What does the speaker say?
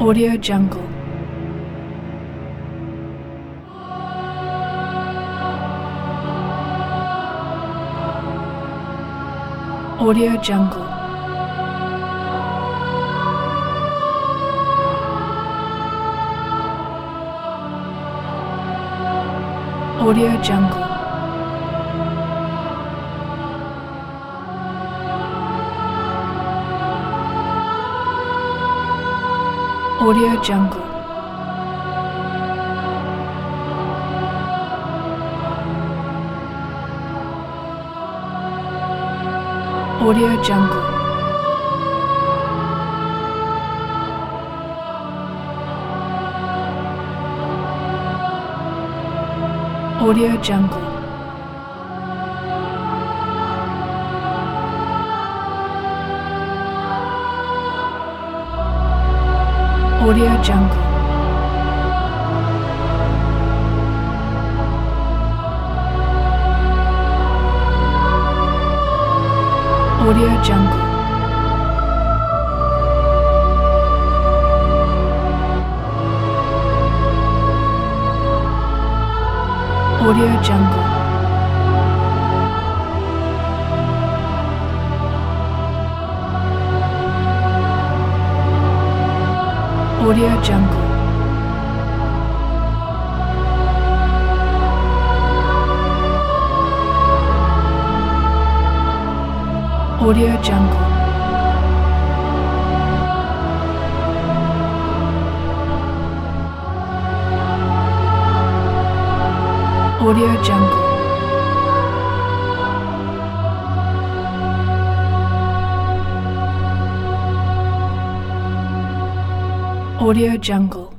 Audio Jungle. Audio Jungle. Audio Jungle. Audio Jungle. Audio Jungle. Audio Jungle. Audio Jungle. Audio Jungle. Audio Jungle. Audio Jungle. Audio Jungle. Audio Jungle. Audio Jungle.